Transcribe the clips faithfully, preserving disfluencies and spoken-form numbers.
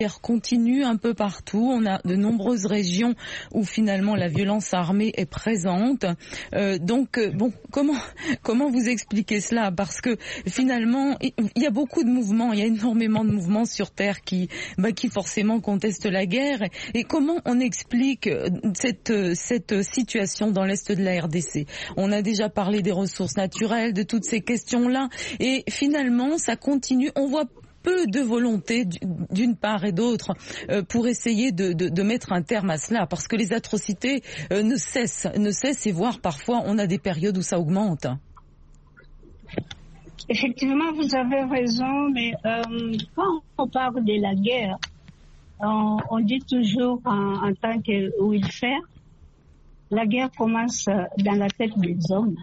Continue un peu partout. On a de nombreuses régions où finalement la violence armée est présente. Euh, donc euh, bon, comment comment vous expliquez cela? Parce que finalement il y a beaucoup de mouvements, il y a énormément de mouvements sur terre qui bah, qui forcément contestent la guerre. Et comment on explique cette cette situation dans l'est de la R D C? On a déjà parlé des ressources naturelles, de toutes ces questions-là, et finalement ça continue. On voit peu de volonté d'une part et d'autre euh, pour essayer de, de, de mettre un terme à cela, parce que les atrocités euh, ne cessent, ne cessent, et voire parfois on a des périodes où ça augmente. Effectivement, vous avez raison, mais euh, quand on parle de la guerre, on, on dit toujours en, en tant que welfare, la guerre commence dans la tête des hommes.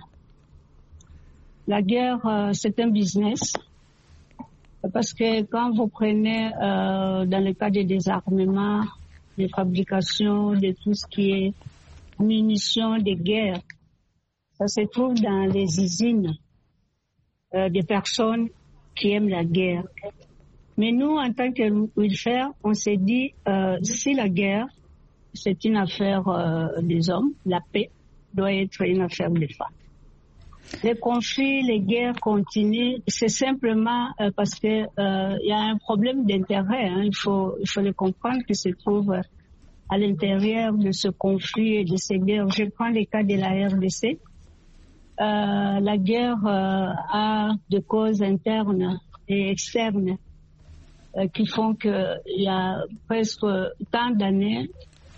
La guerre, euh, c'est un business. Parce que quand vous prenez euh, dans le cas des désarmements, des fabrications, de tout ce qui est munitions de guerre, ça se trouve dans les usines euh, des personnes qui aiment la guerre. Mais nous, en tant que welfare, on s'est dit, euh, si la guerre, c'est une affaire euh, des hommes, la paix doit être une affaire des femmes. Les conflits, les guerres continuent, c'est simplement euh, parce que euh, il y a un problème d'intérêt. Hein. Il faut, il faut le comprendre qui se trouve à l'intérieur de ce conflit et de ces guerres. Je prends le cas de la R D C. Euh, la guerre euh, a des causes internes et externes euh, qui font que il y a presque tant d'années,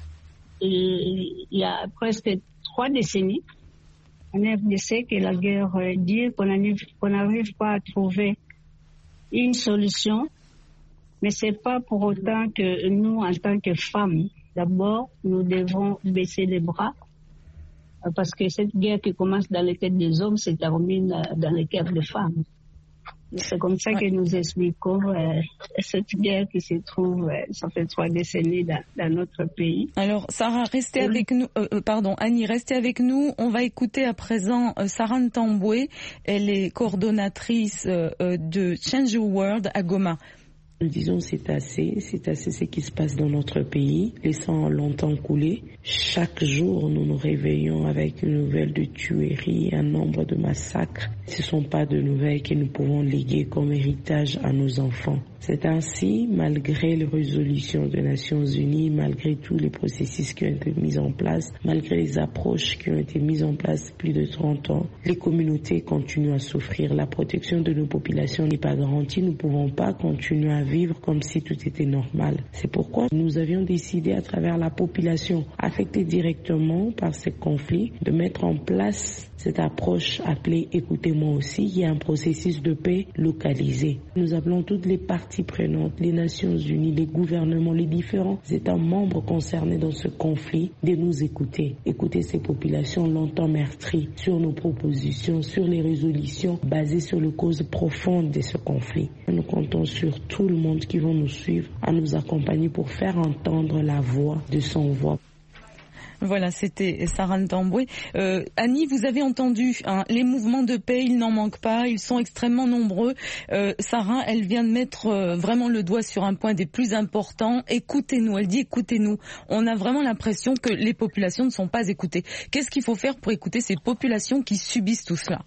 il y a presque trois décennies. En R D C, que la guerre dit qu'on n'arrive pas à trouver une solution, mais c'est pas pour autant que nous, en tant que femmes, d'abord, nous devons baisser les bras, parce que cette guerre qui commence dans les têtes des hommes se termine dans les cœurs des femmes. C'est comme ça que nous expliquons euh, cette guerre qui se trouve, euh, ça fait trois décennies dans, dans notre pays. Alors, Sarah, restez oui. avec nous. Euh, pardon, Annie, restez avec nous. On va écouter à présent euh, Sarah Ntambwe. Elle est coordonnatrice euh, de Change the World à Goma. Nous disons c'est assez, c'est assez ce qui se passe dans notre pays, laissant longtemps couler. Chaque jour, nous nous réveillons avec une nouvelle de tueries, un nombre de massacres. Ce ne sont pas de nouvelles que nous pouvons léguer comme héritage à nos enfants. C'est ainsi, malgré les résolutions des Nations Unies, malgré tous les processus qui ont été mis en place, malgré les approches qui ont été mises en place depuis plus de trente ans, les communautés continuent à souffrir. La protection de nos populations n'est pas garantie. Nous ne pouvons pas continuer à vivre comme si tout était normal. C'est pourquoi nous avions décidé à travers la population affectée directement par ces conflits de mettre en place cette approche appelée « Écoutez-moi aussi », il y a un processus de paix localisé. Nous appelons toutes les parties prenantes, les Nations Unies, les gouvernements, les différents États membres concernés dans ce conflit de nous écouter. Écouter ces populations longtemps meurtries sur nos propositions, sur les résolutions basées sur les causes profondes de ce conflit. Nous comptons sur tout le monde qui va nous suivre, à nous accompagner pour faire entendre la voix de son voix. Voilà, c'était Sarah Ntambwe. Euh, Annie, vous avez entendu, hein, les mouvements de paix, ils n'en manquent pas, ils sont extrêmement nombreux. Euh, Sarah, elle vient de mettre euh, vraiment le doigt sur un point des plus importants. Écoutez-nous, elle dit écoutez-nous. On a vraiment l'impression que les populations ne sont pas écoutées. Qu'est-ce qu'il faut faire pour écouter ces populations qui subissent tout cela?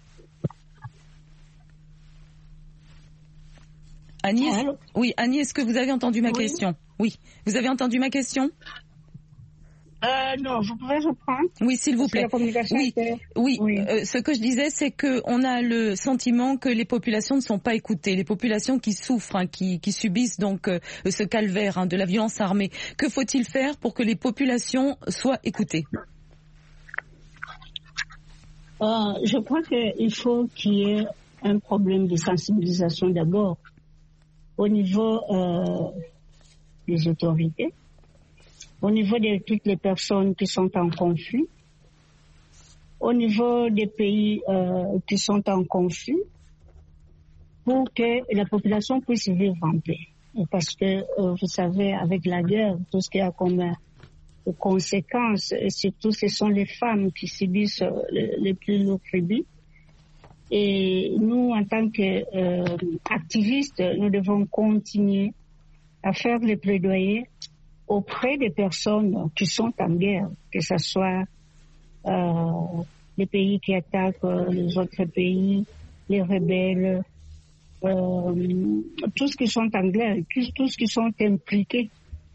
Annie, est-ce... oui, Annie, est-ce que vous avez entendu ma oui. question? Oui, vous avez entendu ma question? Euh, non, vous pouvez reprendre. Oui, s'il vous plaît. Oui, était... oui. oui. Euh, ce que je disais, c'est que on a le sentiment que les populations ne sont pas écoutées, les populations qui souffrent, hein, qui, qui subissent donc euh, ce calvaire hein, de la violence armée. Que faut-il faire pour que les populations soient écoutées? euh, Je crois qu'il faut qu'il y ait un problème de sensibilisation d'abord au niveau euh, des autorités, au niveau de toutes les personnes qui sont en conflit, au niveau des pays euh, qui sont en conflit, pour que la population puisse vivre en paix. Parce que, euh, vous savez, avec la guerre, tout ce qu'il y a comme euh, conséquences, et surtout ce sont les femmes qui subissent euh, les, les plus lourds tributs. Et nous, en tant qu'activistes, euh, nous devons continuer à faire les plaidoyers auprès des personnes qui sont en guerre, que ce soit euh, les pays qui attaquent les autres pays, les rebelles, euh, tous qui sont en guerre, tous qui sont impliqués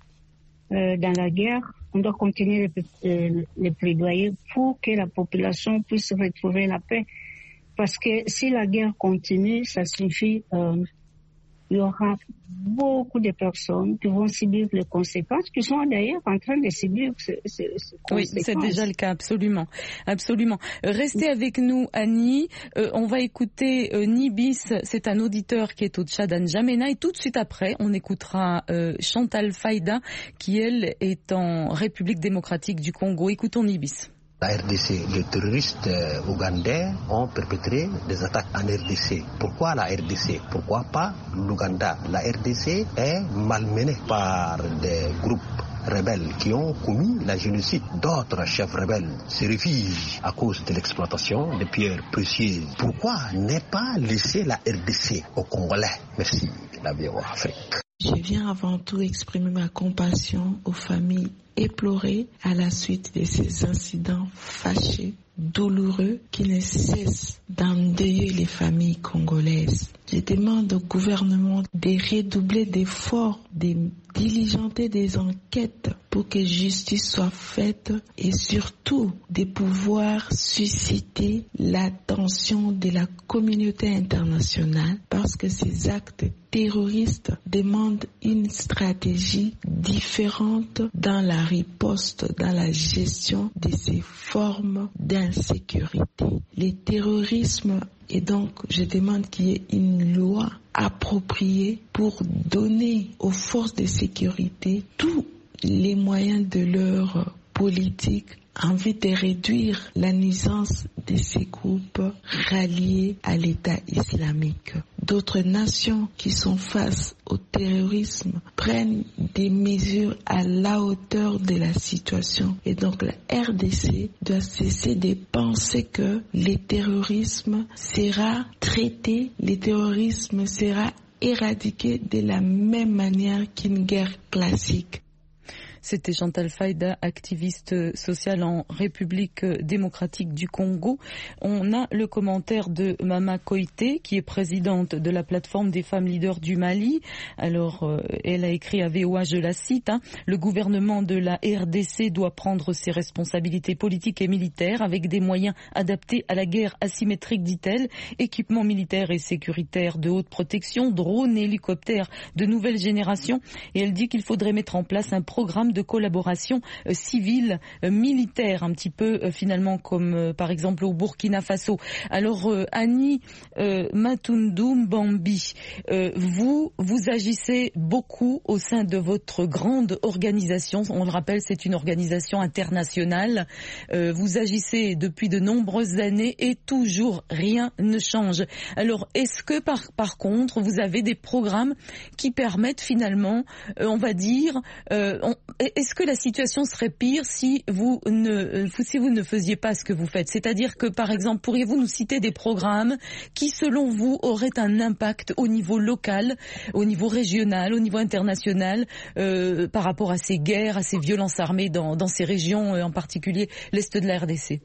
euh, dans la guerre. On doit continuer les, les plaidoyers pour que la population puisse retrouver la paix. Parce que si la guerre continue, ça suffit... Euh, il y aura beaucoup de personnes qui vont subir les conséquences, qui sont d'ailleurs en train de subir ces, ces, ces conséquences. Oui, c'est déjà le cas, absolument. absolument. Restez avec nous, Annie. Euh, on va écouter euh, Nibis, c'est un auditeur qui est au Tchad, à N'Djamena, et tout de suite après, on écoutera euh, Chantal Faïda, qui, elle, est en République démocratique du Congo. Écoutons Nibis. La R D C, les terroristes euh, ougandais ont perpétré des attaques en R D C. Pourquoi la R D C? Pourquoi pas l'Ouganda? La R D C est malmenée par des groupes rebelles qui ont commis la génocide. D'autres chefs rebelles se réfugient à cause de l'exploitation des pierres précieuses. Pourquoi ne pas laisser la R D C aux Congolais? Merci, la V O Afrique. Je viens avant tout exprimer ma compassion aux familles éplorées à la suite de ces incidents fâcheux, douloureux, qui ne cessent d'endeuiller les familles congolaises. Je demande au gouvernement de redoubler d'efforts, de diligenter des enquêtes pour que justice soit faite et surtout de pouvoir susciter l'attention de la communauté internationale parce que ces actes terroristes demandent une stratégie différente dans la riposte, dans la gestion de ces formes d'insécurité. Le terrorisme, et donc je demande qu'il y ait une loi appropriée pour donner aux forces de sécurité tous les moyens de leur politique en vue de réduire la nuisance de ces groupes ralliés à l'État islamique. D'autres nations qui sont face au terrorisme prennent des mesures à la hauteur de la situation. Et donc la R D C doit cesser de penser que le terrorisme sera traité, le terrorisme sera éradiqué de la même manière qu'une guerre classique. C'était Chantal Faïda, activiste sociale en République démocratique du Congo. On a le commentaire de Mama Koité, qui est présidente de la plateforme des femmes leaders du Mali. Alors, euh, elle a écrit à V O A, je la cite, hein, « Le gouvernement de la R D C doit prendre ses responsabilités politiques et militaires avec des moyens adaptés à la guerre asymétrique, dit-elle, équipements militaires et sécuritaires de haute protection, drones et hélicoptères de nouvelle génération. » Et elle dit qu'il faudrait mettre en place un programme de collaboration euh, civile, euh, militaire, un petit peu euh, finalement comme euh, par exemple au Burkina Faso. Alors euh, Annie euh, Matundu Bambi, euh, vous vous agissez beaucoup au sein de votre grande organisation. On le rappelle, c'est une organisation internationale. Euh, vous agissez depuis de nombreuses années et toujours rien ne change. Alors est-ce que par par contre vous avez des programmes qui permettent finalement, euh, on va dire, euh, on, est-ce que la situation serait pire si vous ne si vous ne faisiez pas ce que vous faites? C'est-à-dire que, par exemple, pourriez-vous nous citer des programmes qui, selon vous, auraient un impact au niveau local, au niveau régional, au niveau international, euh, par rapport à ces guerres, à ces violences armées dans, dans ces régions, en particulier l'Est de la R D C?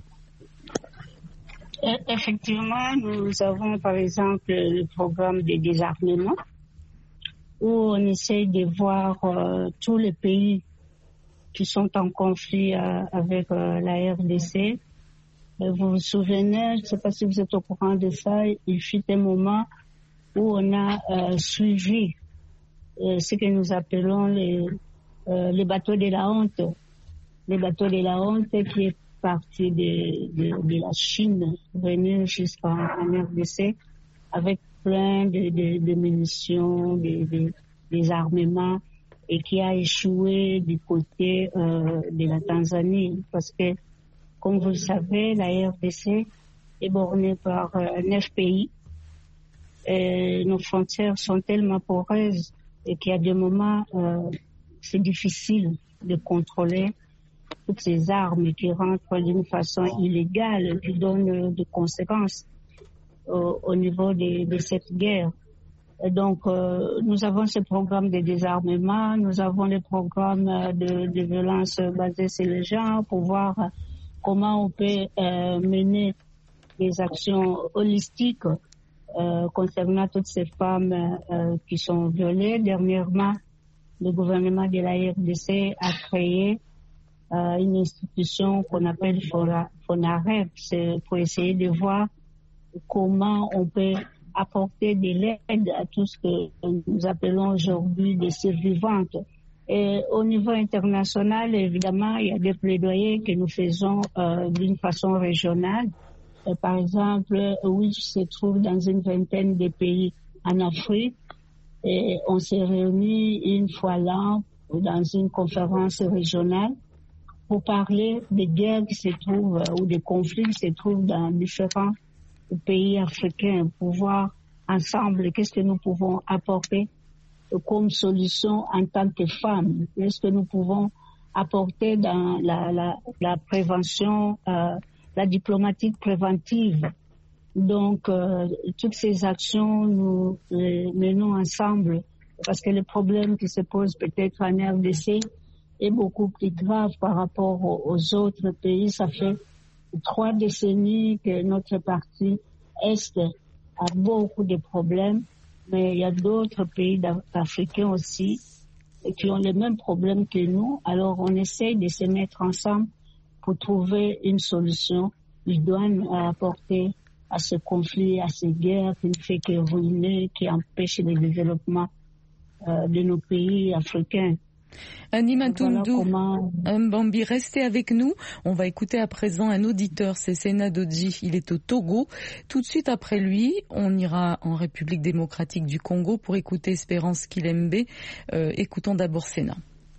Effectivement, nous avons, par exemple, le programme de désarmement, où on essaie de voir euh, tous les pays qui sont en conflit euh, avec euh, la R D C. Euh, vous vous souvenez, je ne sais pas si vous êtes au courant de ça, il fut un moment où on a euh, suivi euh, ce que nous appelons les, euh, les bateaux de la honte. Les bateaux de la honte qui est parti de, de, de la Chine, venu jusqu'en R D C avec plein de, de, de munitions, de, de, des armements, et qui a échoué du côté euh, de la Tanzanie. Parce que, comme vous le savez, la R D C est bornée par euh, neuf pays. Et nos frontières sont tellement poreuses et qu'il y a des moments, euh, c'est difficile de contrôler toutes ces armes qui rentrent d'une façon illégale, qui donnent des conséquences au, au niveau de, de cette guerre. Donc, euh, nous avons ce programme de désarmement, nous avons les programmes de, de violence basées sur le genre pour voir comment on peut euh, mener des actions holistiques euh, concernant toutes ces femmes euh, qui sont violées. Dernièrement, le gouvernement de la R D C a créé euh, une institution qu'on appelle FONAREP, c'est pour essayer de voir comment on peut apporter de l'aide à tout ce que nous appelons aujourd'hui des survivantes. Et au niveau international, évidemment, il y a des plaidoyers que nous faisons euh, d'une façon régionale. Et par exemple, oui, je se trouve dans une vingtaine de pays en Afrique et on s'est réunis une fois l'an dans une conférence régionale pour parler des guerres qui se trouvent ou des conflits qui se trouvent dans différents pays africains, pour voir ensemble qu'est-ce que nous pouvons apporter comme solution en tant que femmes, qu'est-ce que nous pouvons apporter dans la, la, la prévention, euh, la diplomatie préventive. Donc, euh, toutes ces actions, nous les menons ensemble parce que le problème qui se pose peut-être en R D C est beaucoup plus grave par rapport aux, aux autres pays. Ça fait trois décennies que notre parti Est a beaucoup de problèmes, mais il y a d'autres pays africains aussi qui ont les mêmes problèmes que nous. Alors on essaye de se mettre ensemble pour trouver une solution idoine à apporter à ce conflit, à ces guerres qui ne fait que ruiner, qui empêche le développement euh, de nos pays africains. Annie Matoundou Mbambi, restez avec nous. On va écouter à présent un auditeur, c'est Sena Dodji. Il est au Togo. Tout de suite après lui, on ira en République démocratique du Congo pour écouter Espérance Kilembe. Euh, écoutons d'abord Sena.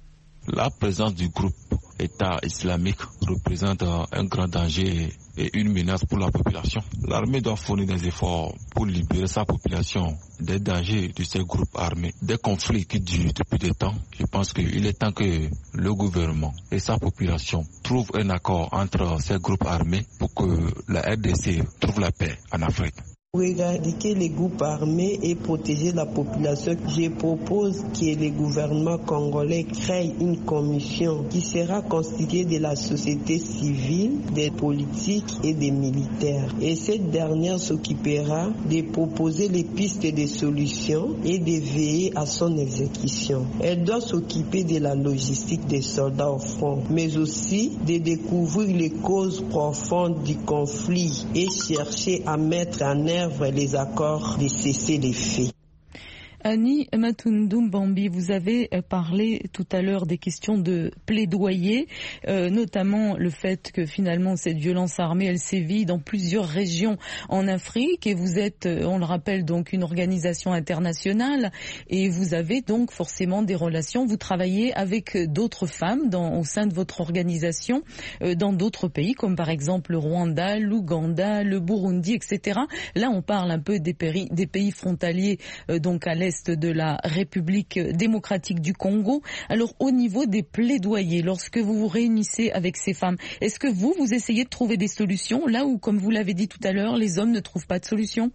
La présence du groupe État islamique représente un grand danger et une menace pour la population. L'armée doit fournir des efforts pour libérer sa population des dangers de ces groupes armés, des conflits qui durent depuis des temps. Je pense qu'il est temps que le gouvernement et sa population trouvent un accord entre ces groupes armés pour que la R D C trouve la paix en Afrique. Pour éradiquer les groupes armés et protéger la population, je propose que le gouvernement congolais crée une commission qui sera constituée de la société civile, des politiques et des militaires. Et cette dernière s'occupera de proposer les pistes de solutions et de veiller à son exécution. Elle doit s'occuper de la logistique des soldats au front, mais aussi de découvrir les causes profondes du conflit et chercher à mettre en œuvre les accords de cesser les faits. Annie Matoundou Mbambi, vous avez parlé tout à l'heure des questions de plaidoyer, euh, notamment le fait que finalement cette violence armée, elle sévit dans plusieurs régions en Afrique et vous êtes, on le rappelle, donc une organisation internationale et vous avez donc forcément des relations, vous travaillez avec d'autres femmes dans, au sein de votre organisation euh, dans d'autres pays comme par exemple le Rwanda, l'Ouganda, le Burundi, et cetera. Là, on parle un peu des pays, des pays frontaliers euh, donc à l'est de la République démocratique du Congo. Alors au niveau des plaidoyers, lorsque vous vous réunissez avec ces femmes, est-ce que vous, vous essayez de trouver des solutions là où, comme vous l'avez dit tout à l'heure, les hommes ne trouvent pas de solution?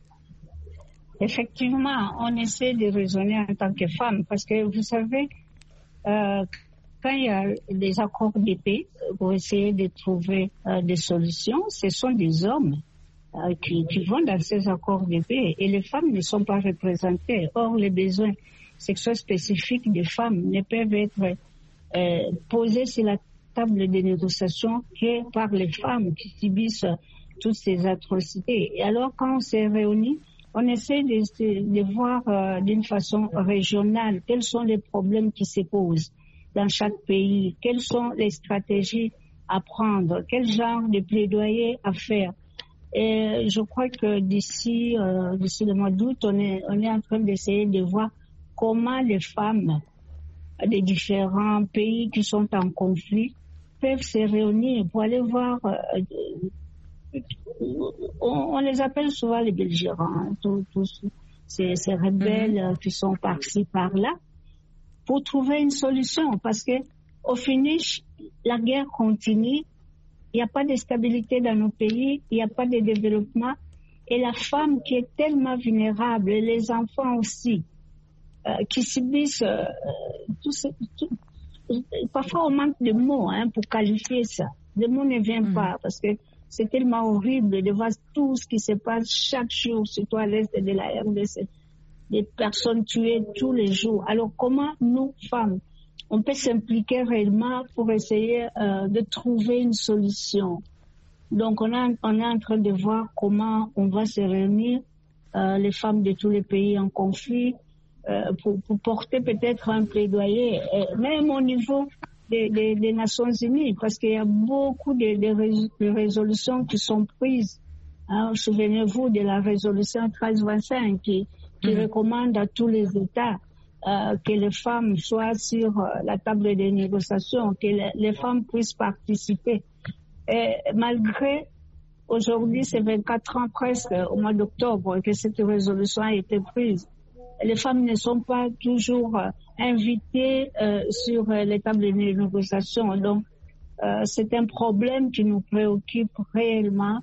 Effectivement, on essaie de raisonner en tant que femme parce que vous savez, euh, quand il y a des accords de paix pour essayer de trouver euh, des solutions, ce sont des hommes Qui, qui vont dans ces accords de paix et les femmes ne sont pas représentées. Or, les besoins sexuels spécifiques des femmes ne peuvent être euh, posés sur la table de négociation que par les femmes qui subissent toutes ces atrocités. Et alors, quand on s'est réunis, on essaie de, de voir euh, d'une façon régionale quels sont les problèmes qui se posent dans chaque pays, quelles sont les stratégies à prendre, quel genre de plaidoyer à faire. Et je crois que d'ici, euh, d'ici le mois d'août, on est, on est en train d'essayer de voir comment les femmes des différents pays qui sont en conflit peuvent se réunir pour aller voir. Euh, on, on les appelle souvent les belligérants, hein, tous, tous ces, ces rebelles mm-hmm. qui sont par-ci, par-là, pour trouver une solution. Parce que au finish, la guerre continue. Il n'y a pas de stabilité dans nos pays, il n'y a pas de développement. Et la femme qui est tellement vulnérable, et les enfants aussi, euh, qui subissent euh, tout ce... Tout, parfois, on manque de mots hein, pour qualifier ça. Les mots ne viennent mmh. pas parce que c'est tellement horrible de voir tout ce qui se passe chaque jour, surtout à l'est de la R D C. Des personnes tuées tous les jours. Alors, comment nous, femmes, on peut s'impliquer réellement pour essayer euh, de trouver une solution? Donc, on, a, on est en train de voir comment on va se réunir, euh, les femmes de tous les pays en conflit, euh, pour, pour porter peut-être un plaidoyer, euh, même au niveau des, des, des Nations Unies, parce qu'il y a beaucoup de, de, rés, de résolutions qui sont prises. Hein, souvenez-vous de la résolution treize vingt-cinq qui, qui mmh. recommande à tous les États euh, que les femmes soient sur euh, la table des négociations, que les, les femmes puissent participer. Et malgré, aujourd'hui, c'est vingt-quatre ans presque, au mois d'octobre, que cette résolution a été prise, les femmes ne sont pas toujours euh, invitées euh, sur euh, les tables de négociation. Donc, euh, c'est un problème qui nous préoccupe réellement.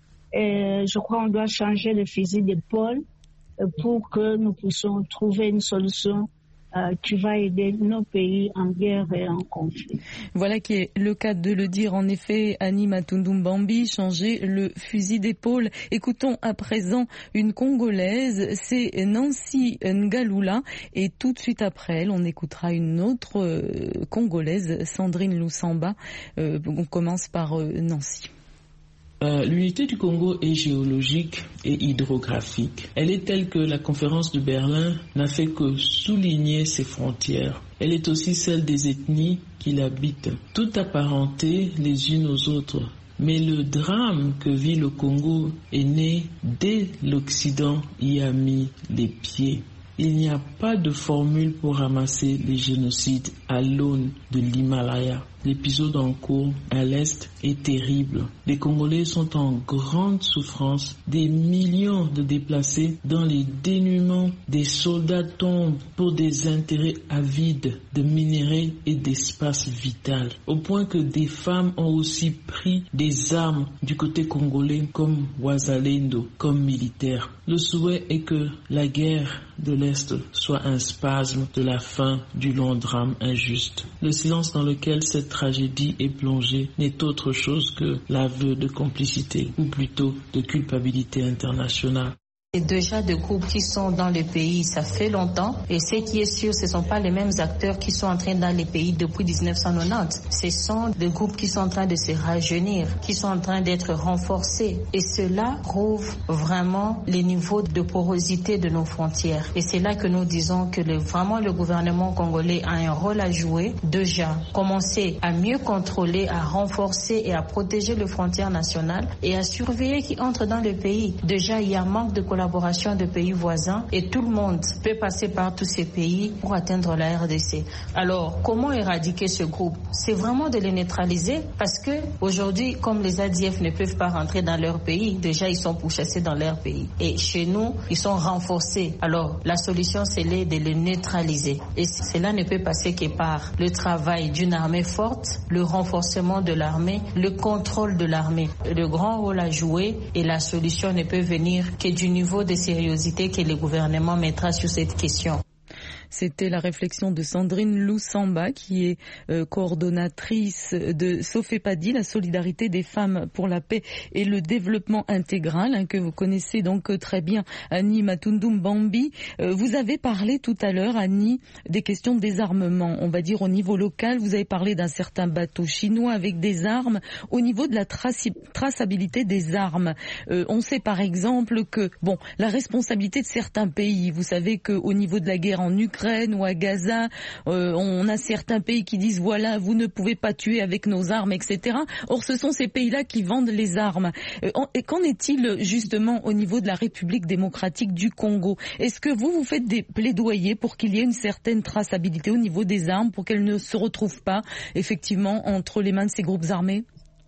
Et je crois qu'on doit changer le fusil d'épaule euh, pour que nous puissions trouver une solution Euh, qui va aider nos pays en guerre et en conflit. Voilà qui est le cas de le dire. En effet, Annie Matundu Mbambi, changer le fusil d'épaule. Écoutons à présent une Congolaise, c'est Nancy Ngalula, et tout de suite après elle, on écoutera une autre euh, Congolaise, Sandrine Lusamba. Euh, on commence par euh, Nancy. Euh, l'unité du Congo est géologique et hydrographique. Elle est telle que la conférence de Berlin n'a fait que souligner ses frontières. Elle est aussi celle des ethnies qui l'habitent, toutes apparentées les unes aux autres. Mais le drame que vit le Congo est né dès l'Occident y a mis les pieds. Il n'y a pas de formule pour ramasser les génocides à l'aune de l'Himalaya. L'épisode en cours à l'Est est terrible. Les Congolais sont en grande souffrance. Des millions de déplacés dans les dénûments. Des soldats tombent pour des intérêts avides de minerais et d'espace vital. Au point que des femmes ont aussi pris des armes du côté congolais comme Wazalendo, comme militaires. Le souhait est que la guerre de l'Est soit un spasme de la fin du long drame injuste. Le silence dans lequel cette tragédie est plongée n'est autre chose que l'aveu de complicité, ou plutôt de culpabilité internationale. C'est déjà des groupes qui sont dans le pays, ça fait longtemps. Et ce qui est sûr, ce ne sont pas les mêmes acteurs qui sont entrés dans les pays depuis dix-neuf cent quatre-vingt-dix. Ce sont des groupes qui sont en train de se rajeunir, qui sont en train d'être renforcés. Et cela prouve vraiment les niveaux de porosité de nos frontières. Et c'est là que nous disons que le, vraiment le gouvernement congolais a un rôle à jouer. Déjà, commencer à mieux contrôler, à renforcer et à protéger les frontières nationales et à surveiller qui entrent dans le pays. Déjà, il y a un manque de collaboration de pays voisins et tout le monde peut passer par tous ces pays pour atteindre la R D C. Alors, comment éradiquer ce groupe? C'est vraiment de les neutraliser parce que aujourd'hui, comme les A D F ne peuvent pas rentrer dans leur pays, déjà ils sont pourchassés dans leur pays. Et chez nous, ils sont renforcés. Alors, la solution, c'est de les neutraliser. Et cela ne peut passer que par le travail d'une armée forte, le renforcement de l'armée, le contrôle de l'armée. Le grand rôle à jouer et la solution ne peut venir que du niveau de sérieuxité que le gouvernement mettra sur cette question. C'était la réflexion de Sandrine Lusamba, qui est euh, coordonnatrice de Sofepadi, la solidarité des femmes pour la paix et le développement intégral, hein, que vous connaissez donc très bien, Annie Matundu Mbambi. Euh, vous avez parlé tout à l'heure, Annie, des questions de désarmement. On va dire au niveau local, vous avez parlé d'un certain bateau chinois avec des armes. Au niveau de la traci- traçabilité des armes, euh, on sait par exemple que, bon, la responsabilité de certains pays, vous savez qu'au niveau de la guerre en Ukraine, ou à Gaza, euh, on a certains pays qui disent voilà, vous ne pouvez pas tuer avec nos armes, et cetera. Or, ce sont ces pays-là qui vendent les armes. Euh, et qu'en est-il justement au niveau de la République démocratique du Congo? Est-ce que vous, vous faites des plaidoyers pour qu'il y ait une certaine traçabilité au niveau des armes, pour qu'elles ne se retrouvent pas effectivement entre les mains de ces groupes armés?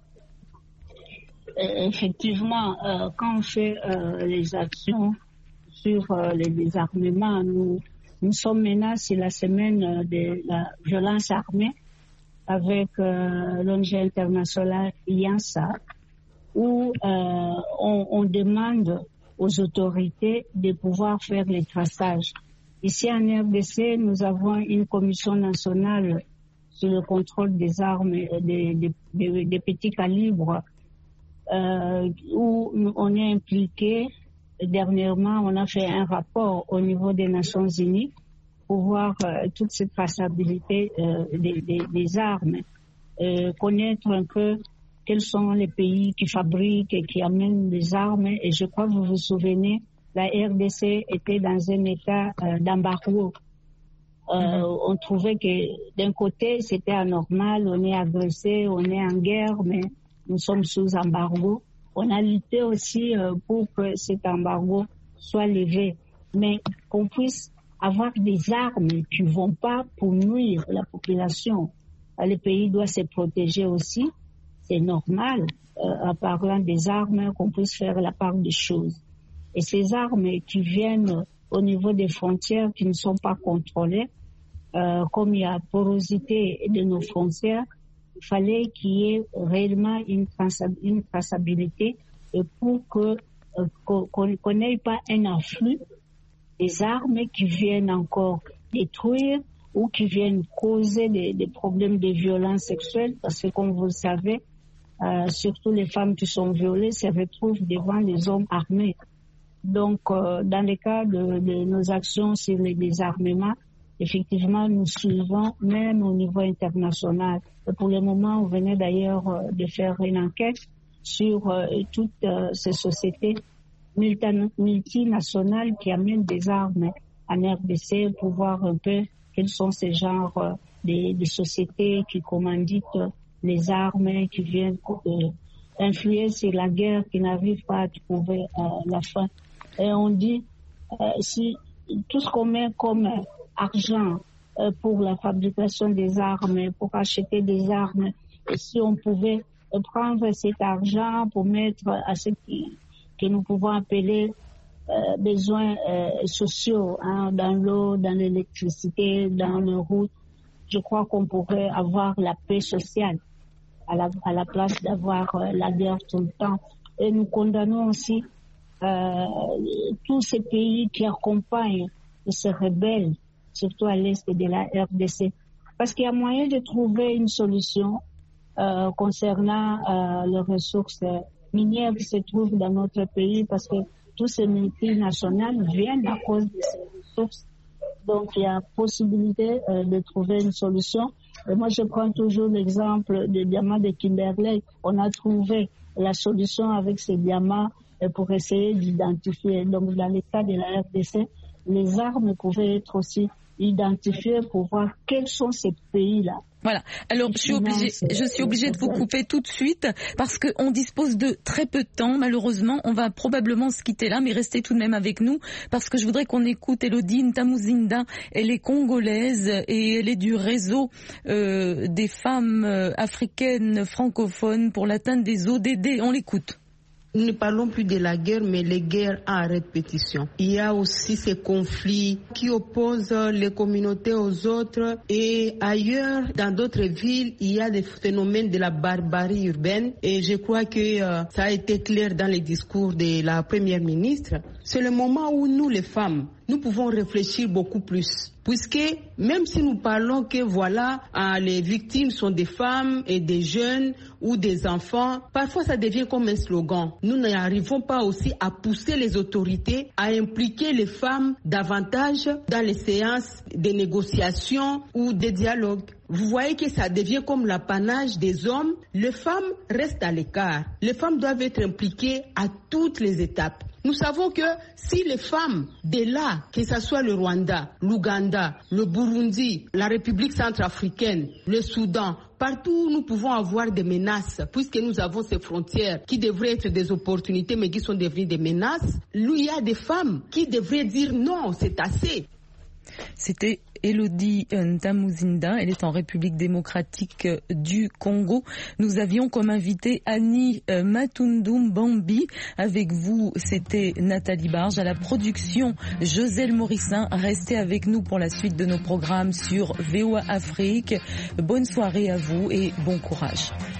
Effectivement, euh, quand on fait euh, les actions sur euh, les désarmements, nous Nous sommes maintenant sur la semaine de la violence armée avec euh, l'O N G internationale I A N S A, où euh, on, on demande aux autorités de pouvoir faire les traçages. Ici en R D C, nous avons une commission nationale sur le contrôle des armes des, des, des, des petits calibres euh, où on est impliqué. Dernièrement, on a fait un rapport au niveau des Nations Unies pour voir euh, toute cette traçabilité euh, des, des, des armes, euh, connaître un peu quels sont les pays qui fabriquent et qui amènent des armes. Et je crois que vous vous souvenez, la R D C était dans un état euh, d'embargo. Euh, mm-hmm. On trouvait que d'un côté, c'était anormal, on est agressé, on est en guerre, mais nous sommes sous embargo. On a lutté aussi euh, pour que cet embargo soit levé, mais qu'on puisse avoir des armes qui ne vont pas pour nuire la population. Le pays doit se protéger aussi. C'est normal, euh, en parlant des armes, qu'on puisse faire la part des choses. Et ces armes qui viennent au niveau des frontières, qui ne sont pas contrôlées, euh, comme il y a porosité de nos frontières, il fallait qu'il y ait réellement une, traçab- une traçabilité et pour que, euh, qu'on, qu'on n'ait pas un afflux des armes qui viennent encore détruire ou qui viennent causer des, des problèmes de violence sexuelle, parce que comme vous le savez, euh, surtout les femmes qui sont violées se retrouvent devant les hommes armés. Donc, euh, dans le cas de, de nos actions sur les désarmements, effectivement, nous suivons même au niveau international. Et pour le moment, on venait d'ailleurs euh, de faire une enquête sur euh, toutes euh, ces sociétés multinationales qui amènent des armes en R D C pour voir un peu quels sont ces genres euh, de, de sociétés qui commanditent les armes, qui viennent euh, influer sur la guerre, qui n'arrivent pas à trouver euh, la fin. Et on dit, euh, si tout ce qu'on met comme euh, argent euh, pour la fabrication des armes, pour acheter des armes, et si on pouvait euh, prendre cet argent pour mettre à ce qui, que nous pouvons appeler euh, besoins euh, sociaux, hein, dans l'eau, dans l'électricité, dans les routes, je crois qu'on pourrait avoir la paix sociale à la, à la place d'avoir euh, la guerre tout le temps. Et nous condamnons aussi Euh, tous ces pays qui accompagnent ces rebelles, surtout à l'est de la R D C. Parce qu'il y a moyen de trouver une solution euh, concernant euh, les ressources minières qui se trouvent dans notre pays, parce que tous ces multinationales viennent à cause de ces ressources. Donc il y a possibilité euh, de trouver une solution. Et moi je prends toujours l'exemple des diamants de Kimberley. On a trouvé la solution avec ces diamants pour essayer d'identifier. Donc, dans le cas de la R D C, les armes pouvaient être aussi identifiées pour voir quels sont ces pays-là. Voilà. Alors, je suis obligée, je suis obligée de vous couper tout de suite parce qu'on dispose de très peu de temps. Malheureusement, on va probablement se quitter là, mais restez tout de même avec nous parce que je voudrais qu'on écoute Elodie Ntamuzinda. Elle est congolaise et elle est du réseau euh, des femmes africaines francophones pour l'atteinte des O D D. On l'écoute. Nous ne parlons plus de la guerre, mais les guerres en répétition. Il y a aussi ces conflits qui opposent les communautés aux autres. Et ailleurs, dans d'autres villes, il y a des phénomènes de la barbarie urbaine. Et je crois que euh, ça a été clair dans les discours de la première ministre. C'est le moment où nous, les femmes, nous pouvons réfléchir beaucoup plus. Puisque même si nous parlons que voilà, hein, les victimes sont des femmes et des jeunes ou des enfants, parfois ça devient comme un slogan. Nous n'arrivons pas aussi à pousser les autorités à impliquer les femmes davantage dans les séances de négociation ou de dialogue. Vous voyez que ça devient comme l'apanage des hommes. Les femmes restent à l'écart. Les femmes doivent être impliquées à toutes les étapes. Nous savons que si les femmes de là, que ce soit le Rwanda, l'Ouganda, le Burundi, la République centrafricaine, le Soudan, partout où nous pouvons avoir des menaces, puisque nous avons ces frontières qui devraient être des opportunités mais qui sont devenues des menaces, il y a des femmes qui devraient dire non, c'est assez. C'était Elodie Ntamuzinda, elle est en République démocratique du Congo. Nous avions comme invité Annie Matundu Mbambi. Avec vous, c'était Nathalie Barge. À la production, Joselle Morissin. Restez avec nous pour la suite de nos programmes sur V O A Afrique. Bonne soirée à vous et bon courage.